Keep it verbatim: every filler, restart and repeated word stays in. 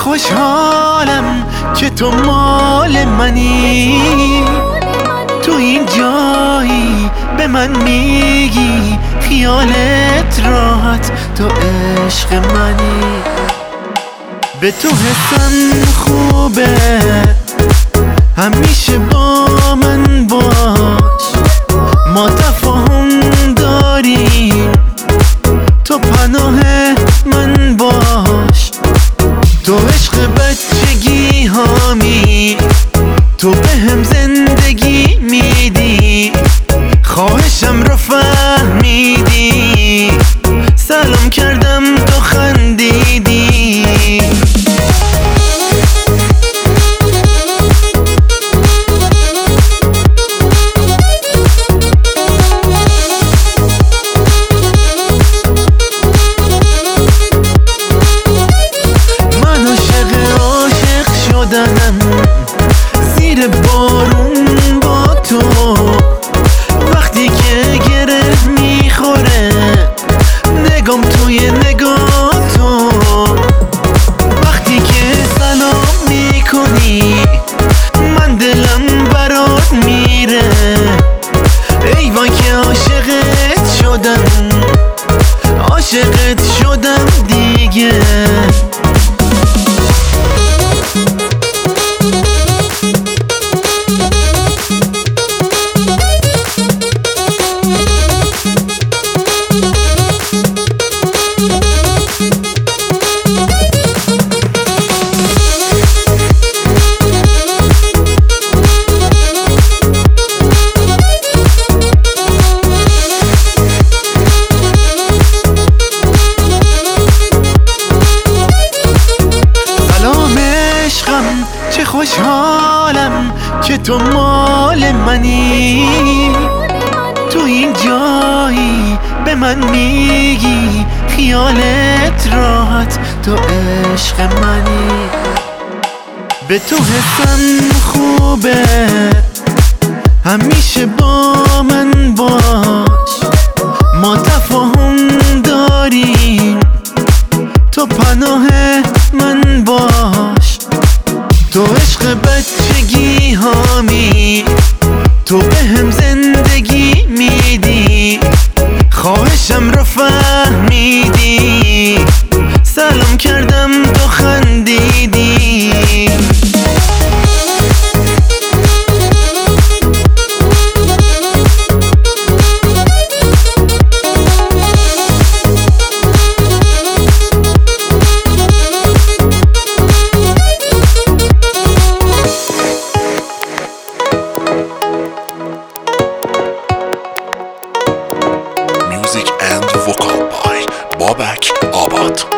خوشحالم که تو مال منی، تو این جایی به من میگی خیالت راحت، تو عشق منی. به تو حسم خوبه، همیشه با من باش، ما تفاهم داریم، تو پناه من باش. تو عشق بچگی هامی، تو به هم زندگی میدی، خواهشم رو فهمیدی، سلام کردم تو خندیدی. من عاشق عاشق شدنم زیر بارون با تو، وقتی که گره میخوره نگام توی نگاه تو، وقتی که سلام میکنی من دلم برات میره، ای وای که عاشقت شدم، عاشقت شدم دیگه. چه خوشحالم که تو مال منی، تو این جایی به من میگی خیالت راحت، تو عشق منی. به تو حسم خوبه، همیشه با من باش، ما تفاهم داریم، تو پناه من باش. تو عشق بچگی هامی، تو به هم زندگی میدی، خواهشم رو فهمیدی، سلام کردم تو خندیدی. Music and vocal by Babak Abad.